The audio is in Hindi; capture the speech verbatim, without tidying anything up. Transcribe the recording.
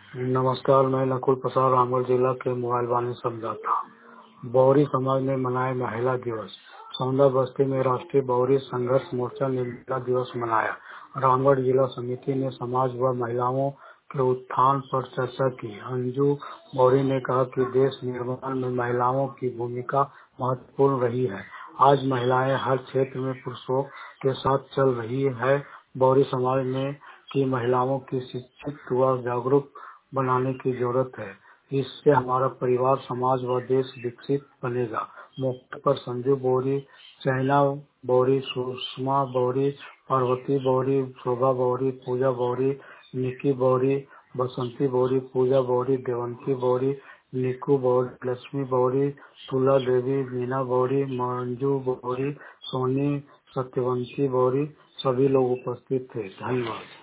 नमस्कार, मैं नकुल प्रसाद रामगढ़ जिला के मोबाइल वाणी समझाता। बौरी समाज ने मनाया महिला दिवस। सौंदा बस्ती में राष्ट्रीय बौरी संघर्ष मोर्चा ने महिला दिवस मनाया। रामगढ़ जिला समिति ने समाज व महिलाओं के उत्थान पर चर्चा की। अंजू बौरी ने कहा कि देश निर्माण में महिलाओं की भूमिका महत्वपूर्ण रही है। आज महिलाएं हर क्षेत्र में पुरुषों के साथ चल रही है। बौरी समाज ने की महिलाओं की शिक्षित व जागरूक बनाने की जरूरत है। इससे हमारा परिवार, समाज व देश विकसित बनेगा। मौके पर संजू बौरी, चैना बौरी, सुषमा बौरी, पार्वती बौरी, शोभा बौरी, पूजा बौरी, निकी बौरी, बसंती बौरी, पूजा बौरी, देवंती बौरी, निकू बौरी, लक्ष्मी बौरी, तुला देवी, मीना बौरी, मंजू बौरी, सोनी, सत्यवंती बौरी, सभी लोग उपस्थित थे। धन्यवाद।